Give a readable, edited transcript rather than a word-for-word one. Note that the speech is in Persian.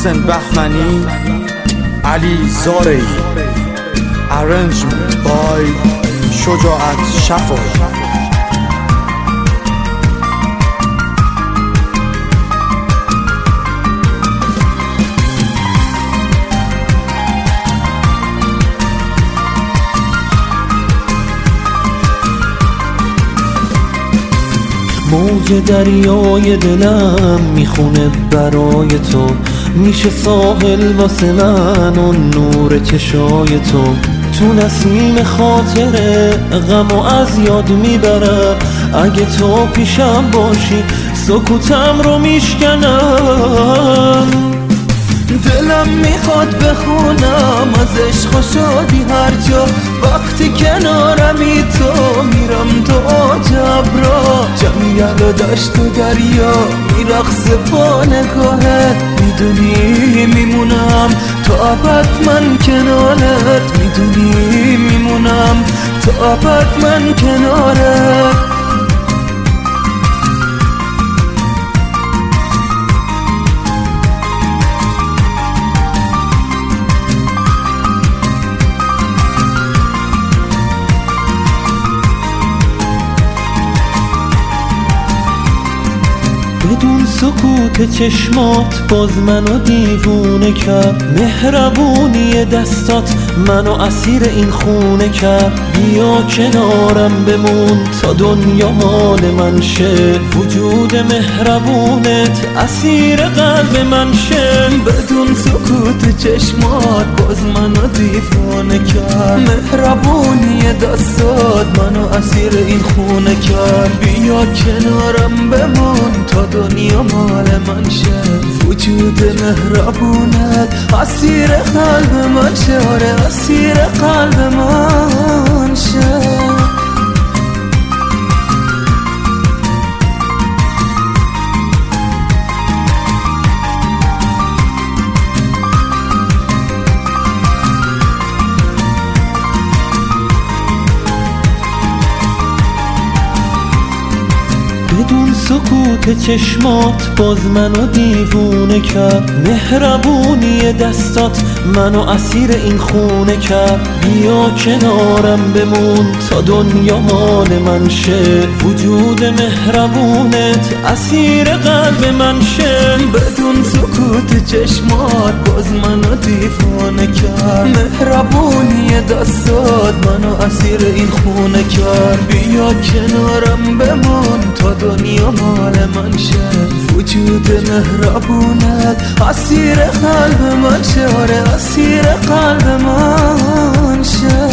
محسن بهمنی، علی زارعی. Arrangement by شجاعت شفایی. موج دریای دلم میخونه برای تو، میشه ساحل واسه من و نور چشای تو. تو نسیم خاطره غمو از یاد میبرم، اگه تو پیشم باشی سکوتم رو میشکنم. دلم میخواد بخونم از عشق و شادی هر جا، وقتی کنارمی تو میرم تو عجب را. جنگل و دشت و دریا میرقص با نگاهت، میدونی میمونم تا ابد من کنارت، میدونی میمونم تا ابد من کنارت. بدون سکوت چشمات باز منو دیوونه کرد، مهربونی دستات منو اسیر این خونه کرد. بیا کنارم بمون تا دنیا مال من شه، وجود مهربونت اسیر قلب من شه. بدون سکوت چشمات باز منو دیوونه کرد، مهربونی دستات منو اسیر این خونه کرد. بیا کنارم بمون تا دنیا مال من شه، وجود مهربونت اسیر قلب من شه، آره اسیر قلب من شه. بدون سکوت چشمات باز منو دیوونه کرد، مهربونی دستات منو اسیر این خونه کرد. بیا کنارم بمون تا دنیا مال من شه، وجود مهربونت اسیر قلب من شه. بدون سکوت چشمات باز منو دیوونه کرد، مهربونی دستات منو اسیر این خونه کرد. بیا کنارم بمون تا دنیا مال من شه، وجود مهربونت اسیر قلب من شه، آره اسیر قلب من شه.